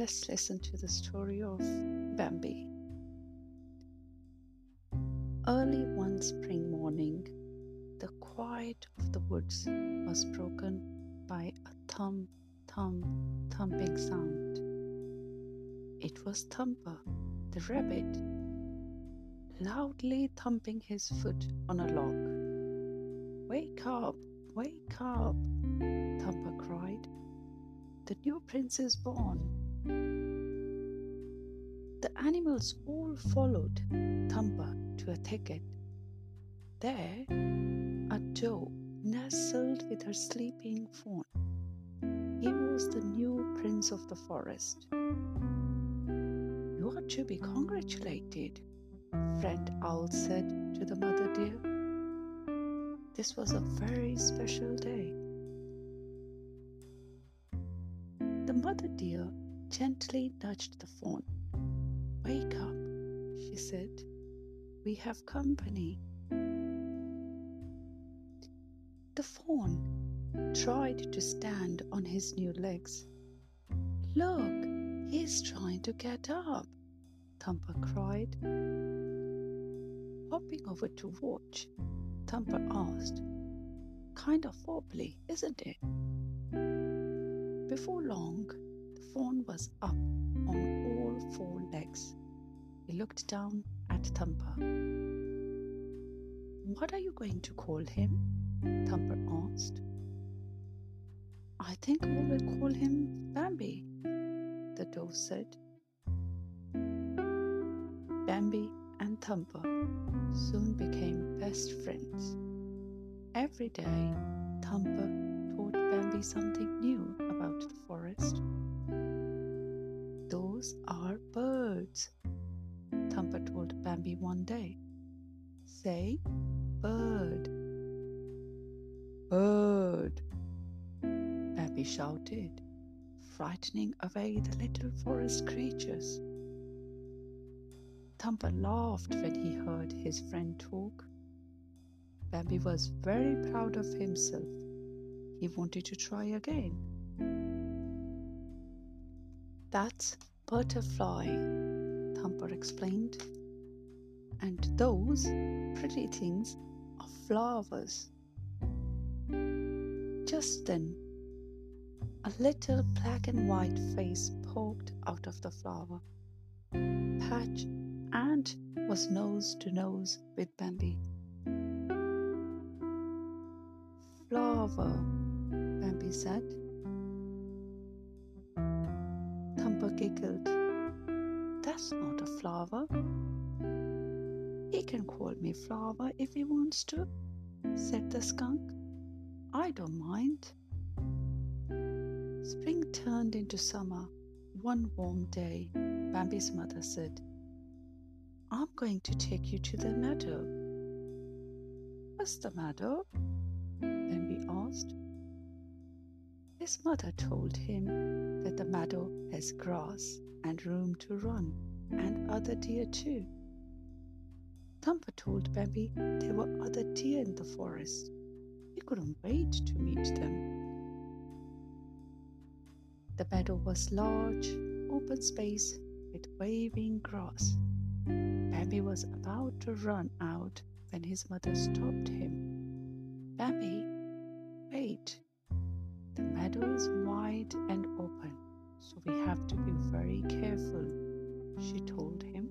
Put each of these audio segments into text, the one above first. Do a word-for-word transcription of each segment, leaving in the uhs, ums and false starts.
let's listen to the story of Bambi. Early one spring morning, the quiet of the woods was broken by a thump, thump, thumping sound. It was Thumper, the rabbit, loudly thumping his foot on a log. "Wake up, wake up," Thumper cried. "The new prince is born." The animals all followed Thumper to a thicket. There, a doe nestled with her sleeping fawn. He was the new prince of the forest. "You are to be congratulated," Friend Owl said to the mother deer. This was a very special day. The mother deer gently nudged the fawn. "Wake up," she said. "We have company." The fawn tried to stand on his new legs. "Look, he's trying to get up," Thumper cried. Hopping over to watch, Thumper asked, "Kind of wobbly, isn't it?" Before long, the fawn was up on all four legs. He looked down at Thumper. "What are you going to call him?" Thumper asked. "I think we will call him Bambi," the doe said. Bambi and Thumper soon became best friends. Every day, Thumper taught Bambi something new about the forest. "Those are birds," Thumper told Bambi one day. "Say bird." "Bird," Bambi shouted, frightening away the little forest creatures. Thumper laughed when he heard his friend talk. Bambi was very proud of himself. He wanted to try again. "That's butterfly," Thumper explained. "And those pretty things are flowers." Just then, a little black and white face poked out of the flower. Patch Ant was nose to nose with Bambi. "Flower," Bambi said. Thumper giggled. "That's not a flower." "He can call me Flower if he wants to," said the skunk. "I don't mind." Spring turned into summer. One warm day, Bambi's mother said, "I'm going to take you to the meadow." "What's the meadow?" Bambi asked. His mother told him that the meadow has grass and room to run, and other deer too. Thumper told Bambi there were other deer in the forest. He couldn't wait to meet them. The meadow was large, open space with waving grass. Bambi was about to run out when his mother stopped him. "Bambi, wait. The meadow is wide and open, so we have to be very careful," she told him.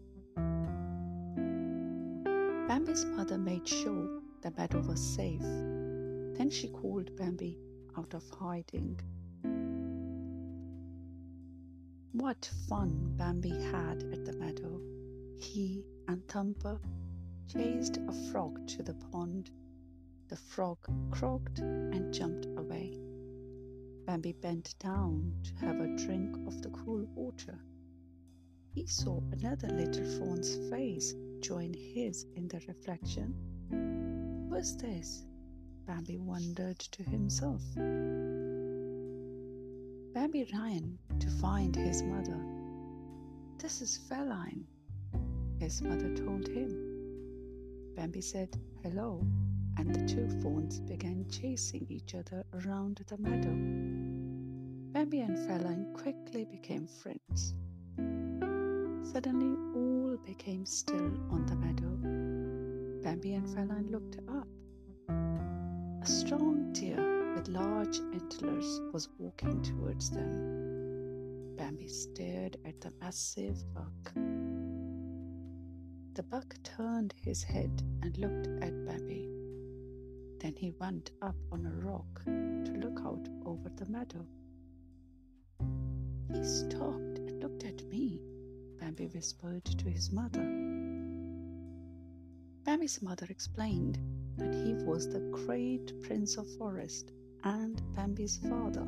Bambi's mother made sure the meadow was safe. Then she called Bambi out of hiding. What fun Bambi had at the meadow. He and Thumper chased a frog to the pond. The frog croaked and jumped away. Bambi bent down to have a drink of the cool water. He saw another little fawn's face join his in the reflection. "Who's this?" Bambi wondered to himself. Bambi ran to find his mother. "This is Feline," his mother told him. Bambi said hello, and the two fawns began chasing each other around the meadow. Bambi and Feline quickly became friends. Suddenly, all became still on the meadow. Bambi and Feline looked up. A strong deer with large antlers was walking towards them. Bambi stared at the massive buck. The buck turned his head and looked at Bambi. Then he went up on a rock to look out over the meadow. He stopped and looked at me, Bambi whispered to his mother. Bambi's mother explained that he was the great prince of forest and Bambi's father.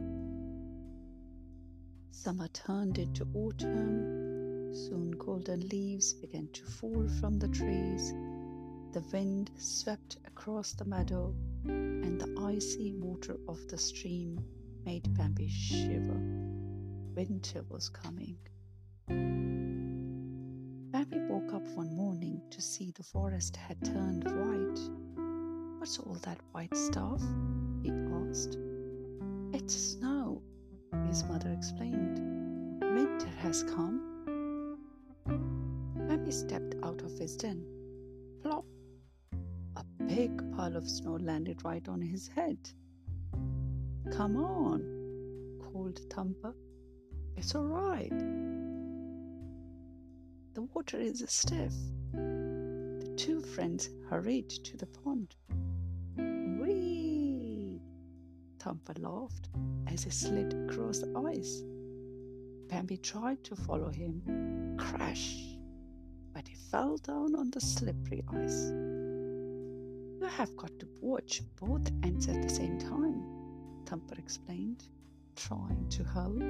Summer turned into autumn. Soon golden leaves began to fall from the trees. The wind swept across the meadow, and the icy water of the stream made Bambi shiver. Winter was coming. Bambi woke up one morning to see the forest had turned white. "What's all that white stuff?" he asked. "It's snow," his mother explained. "Winter has come." Bambi stepped out of his den. Plop! A big pile of snow landed right on his head. "Come on," called Thumper. "It's all right. The water is stiff." The two friends hurried to the pond. "Whee!" Thumper laughed as he slid across the ice. Bambi tried to follow him. Crash! But he fell down on the slippery ice. "You have got to watch both ends at the same time," Thumper explained, trying to help.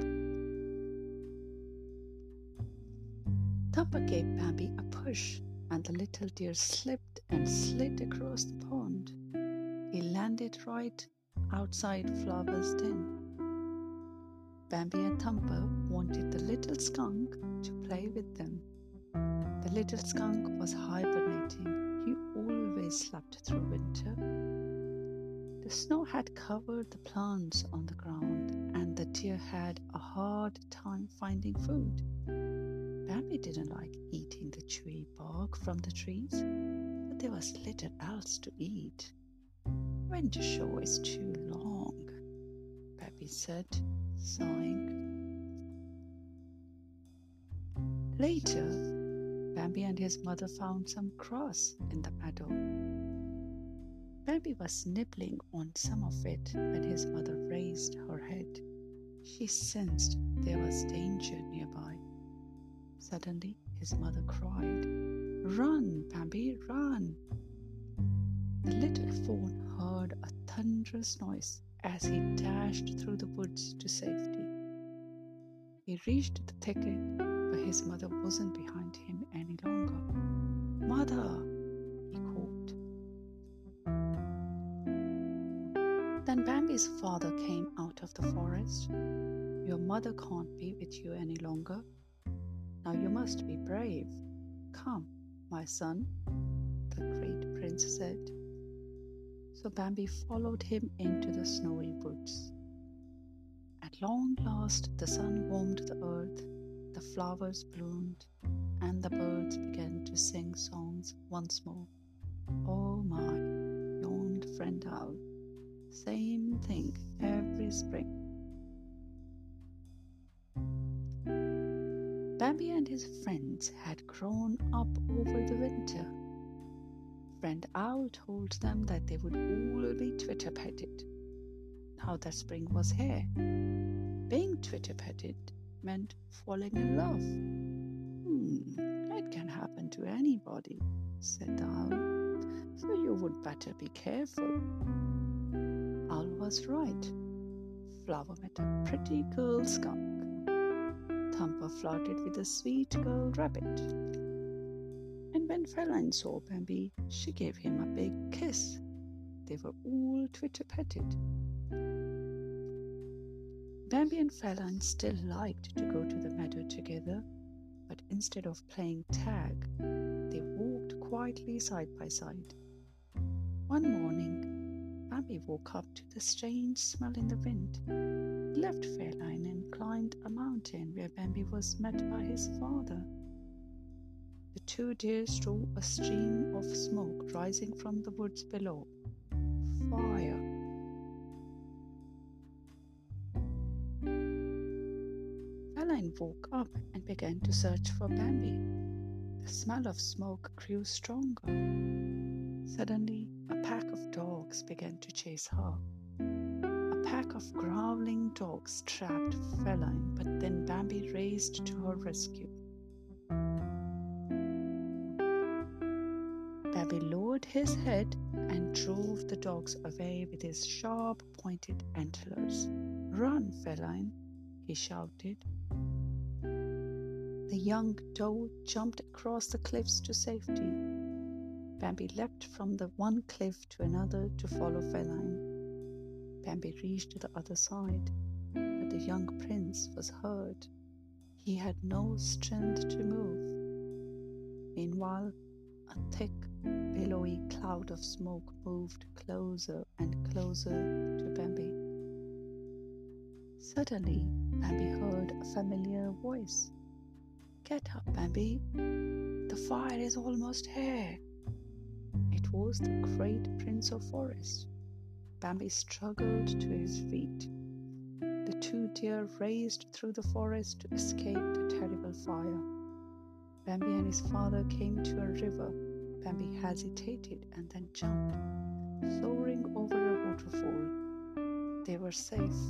Thumper gave Bambi a push, and the little deer slipped and slid across the pond. He landed right outside Flower's den. Bambi and Thumper wanted the little skunk to play with them. The little skunk was hibernating. He always slept through winter. The snow had covered the plants on the ground, and the deer had a hard time finding food. Bambi didn't like eating the chewy bark from the trees, but there was little else to eat. "Winter sure is too long," Bambi said, sighing. Later, Bambi and his mother found some grass in the meadow. Bambi was nibbling on some of it when his mother raised her head. She sensed there was danger nearby. Suddenly, his mother cried, "Run, Bambi, run!" The little fawn heard a thunderous noise as he dashed through the woods to safety. He reached the thicket, but his mother wasn't behind him any longer. "Mother!" he called. Then Bambi's father came out of the forest. "Your mother can't be with you any longer. Now you must be brave. Come, my son," the great prince said. So Bambi followed him into the snowy woods. At long last the sun warmed the earth, the flowers bloomed, and the birds began to sing songs once more. "Oh my," yawned Friend Owl. "Same thing every spring." Bambi and his friends had grown up over the winter. Friend Owl told them that they would all be twitter-petted now that spring was here. Being twitter-petted meant falling in love. Hmm, it can happen to anybody, said the owl, so you would better be careful. Owl was right. Flower met a pretty girl skunk. Thumper flirted with a sweet girl rabbit. And when Feline saw Bambi, she gave him a big kiss. They were all twitter-petted. Bambi and Feline still liked to go to the meadow together, but instead of playing tag, they walked quietly side by side. One morning, Bambi woke up to the strange smell in the wind. He left Fairline and climbed a mountain where Bambi was met by his father. The two deer saw a stream of smoke rising from the woods below. Fire. Fairline woke up and began to search for Bambi. The smell of smoke grew stronger. Suddenly, a pack of dogs began to chase her. A pack of growling dogs trapped Feline, but then Bambi raced to her rescue. Bambi lowered his head and drove the dogs away with his sharp, pointed antlers. "Run, Feline," he shouted. The young doe jumped across the cliffs to safety. Bambi leapt from the one cliff to another to follow Feline. Bambi reached the other side, but the young prince was hurt. He had no strength to move. Meanwhile, a thick, billowy cloud of smoke moved closer and closer to Bambi. Suddenly, Bambi heard a familiar voice. "Get up, Bambi. The fire is almost here." It was the great Prince of Forest. Bambi struggled to his feet. The two deer raced through the forest to escape the terrible fire. Bambi and his father came to a river. Bambi hesitated and then jumped, soaring over a waterfall. They were safe.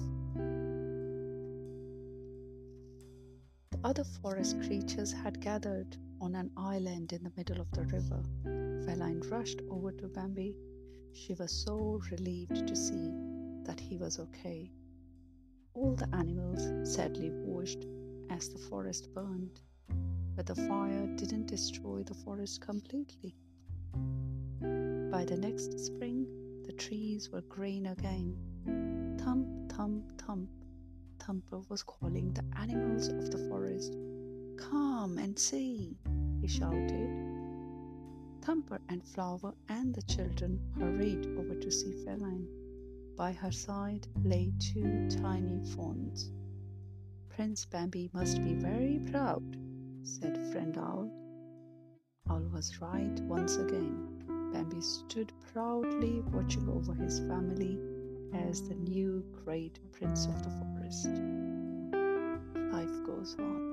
The other forest creatures had gathered on an island in the middle of the river. Feline rushed over to Bambi. She was so relieved to see that he was okay. All the animals sadly watched as the forest burned, but the fire didn't destroy the forest completely. By the next spring, the trees were green again. Thump, thump, thump. Thumper was calling the animals of the forest. "Come and see," he shouted. Thumper and Flower and the children hurried over to see Feline. By her side lay two tiny fawns. "Prince Bambi must be very proud," said Friend Owl. Owl was right once again. Bambi stood proudly watching over his family as the new great prince of the forest. Life goes on.